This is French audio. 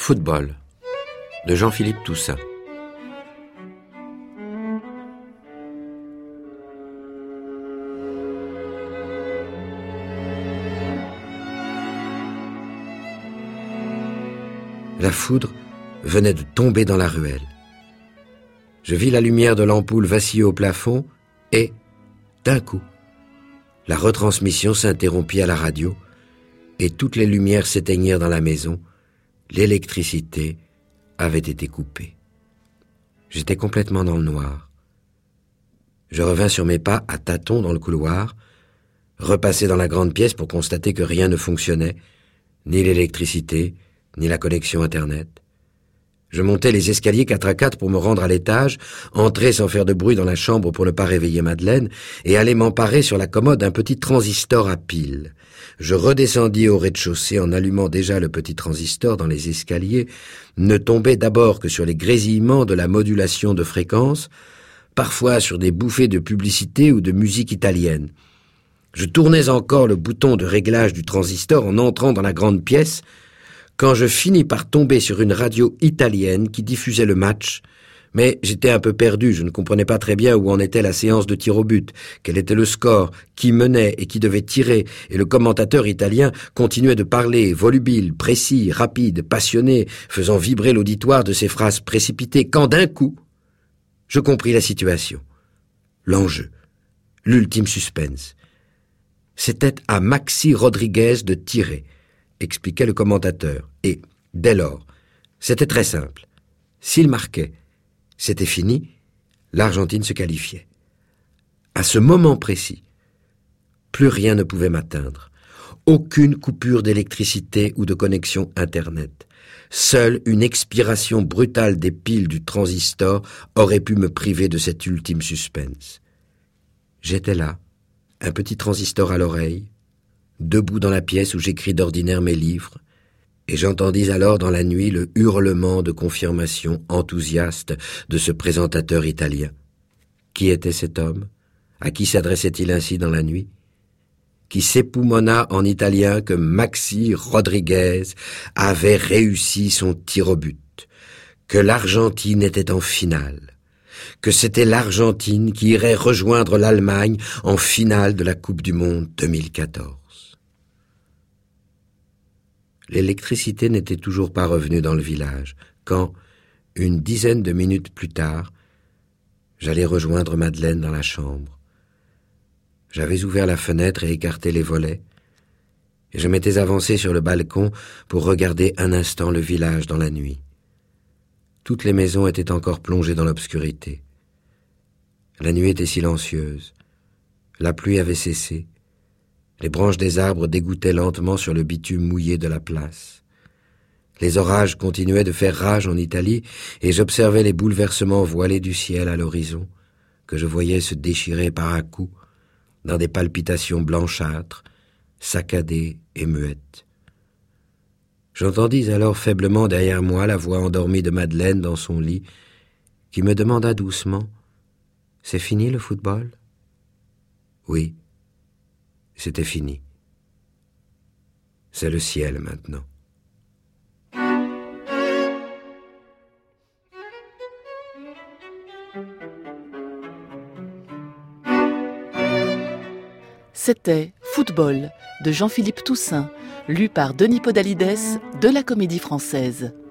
Football de Jean-Philippe Toussaint. La foudre venait de tomber dans la ruelle. Je vis la lumière de l'ampoule vaciller au plafond et, d'un coup, la retransmission s'interrompit à la radio et toutes les lumières s'éteignirent dans la maison. L'électricité avait été coupée. J'étais complètement dans le noir. Je revins sur mes pas à tâtons dans le couloir, repassai dans la grande pièce pour constater que rien ne fonctionnait, ni l'électricité, ni la connexion Internet. Je montai les escaliers 4 à 4 pour me rendre à l'étage, entrai sans faire de bruit dans la chambre pour ne pas réveiller Madeleine, et allai m'emparer sur la commode d'un petit transistor à pile. Je redescendis au rez-de-chaussée en allumant déjà le petit transistor dans les escaliers, ne tombai d'abord que sur les grésillements de la modulation de fréquence, parfois sur des bouffées de publicité ou de musique italienne. Je tournais encore le bouton de réglage du transistor en entrant dans la grande pièce, quand je finis par tomber sur une radio italienne qui diffusait le match, mais j'étais un peu perdu, je ne comprenais pas très bien où en était la séance de tir au but, quel était le score, qui menait et qui devait tirer, et le commentateur italien continuait de parler, volubile, précis, rapide, passionné, faisant vibrer l'auditoire de ses phrases précipitées, quand d'un coup, je compris la situation, l'enjeu, l'ultime suspense. C'était à Maxi Rodriguez de tirer, expliquait le commentateur. Et, dès lors, c'était très simple. S'il marquait, c'était fini, l'Argentine se qualifiait. À ce moment précis, plus rien ne pouvait m'atteindre. Aucune coupure d'électricité ou de connexion Internet. Seule une expiration brutale des piles du transistor aurait pu me priver de cet ultime suspense. J'étais là, un petit transistor à l'oreille, debout dans la pièce où j'écris d'ordinaire mes livres, et j'entendis alors dans la nuit le hurlement de confirmation enthousiaste de ce présentateur italien. Qui était cet homme? À qui s'adressait-il ainsi dans la nuit? Qui s'époumonna en italien que Maxi Rodriguez avait réussi son tir au but, que l'Argentine était en finale, que c'était l'Argentine qui irait rejoindre l'Allemagne en finale de la Coupe du Monde 2014. L'électricité n'était toujours pas revenue dans le village, quand, une dizaine de minutes plus tard, j'allais rejoindre Madeleine dans la chambre. J'avais ouvert la fenêtre et écarté les volets, et je m'étais avancé sur le balcon pour regarder un instant le village dans la nuit. Toutes les maisons étaient encore plongées dans l'obscurité. La nuit était silencieuse. La pluie avait cessé. Les branches des arbres dégoûtaient lentement sur le bitume mouillé de la place. Les orages continuaient de faire rage en Italie, et j'observais les bouleversements voilés du ciel à l'horizon, que je voyais se déchirer par à coups, dans des palpitations blanchâtres, saccadées et muettes. J'entendis alors faiblement derrière moi la voix endormie de Madeleine dans son lit, qui me demanda doucement « C'est fini le football ?» Oui. C'était fini. C'est le ciel maintenant. C'était Football de Jean-Philippe Toussaint, lu par Denis Podalides de la Comédie Française.